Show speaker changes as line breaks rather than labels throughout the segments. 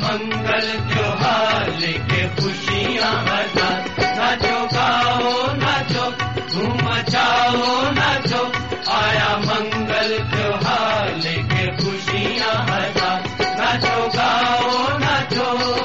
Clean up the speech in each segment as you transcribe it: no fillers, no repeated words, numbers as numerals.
मंगल त्योहार लेके खुशियाँ हजार। नाचो गाओ नाचो धूम मचाओ नाचो, आया मंगल त्योहार लेके खुशियाँ हजार। नाचो गाओ नाचो।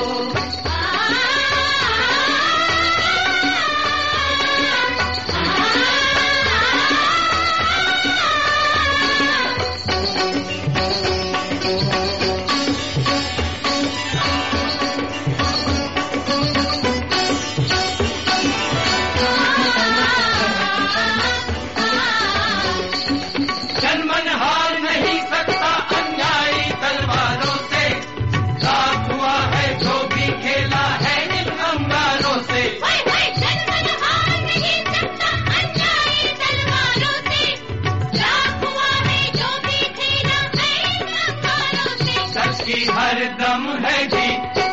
जनमन हार नहीं सकता अन्यायी तलवारों से, लाख हुआ है जो भी खेला है इन अंगारों से।
जनमन हार नहीं सकता अन्यायी तलवारों से, लाख हुआ है जो भी खेला है इन अंगारों से।
सच की हर दम है जीत,